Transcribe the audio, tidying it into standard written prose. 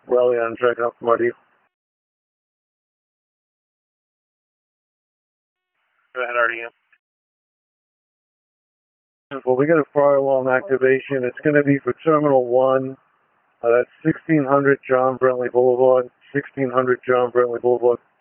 Raleigh on track up from RD. Go ahead, RDM. Well, we got a fire alarm activation. It's going to be for Terminal 1. That's 1600 John Brentley Boulevard. 1600 John Brentley Boulevard.